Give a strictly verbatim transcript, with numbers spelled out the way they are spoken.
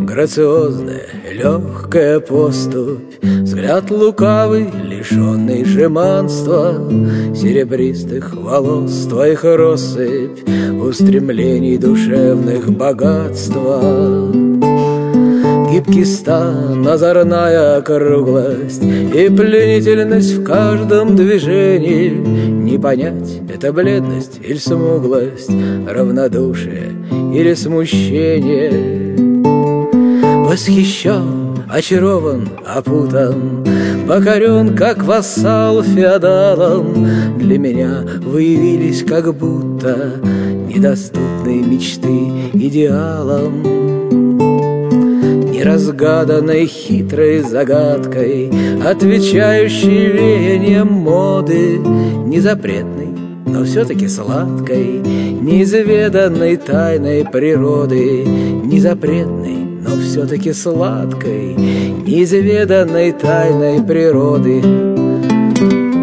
Грациозная, легкая поступь, взгляд лукавый, лишенный жеманства, серебристых волос твоих россыпь, устремлений душевных богатства. Гибкий стан, озорная округлость и пленительность в каждом движении. Не понять, это бледность или смуглость, равнодушие или смущение. Восхищен, очарован, опутан, покорен, как вассал феодалом. Для меня вы явились как будто недоступные мечты идеалом. Неразгаданной хитрой загадкой, отвечающей веянием моды, незапретной, но все-таки сладкой, неизведанной тайной природы, незапретной, но все-таки сладкой, неизведанной тайной природы.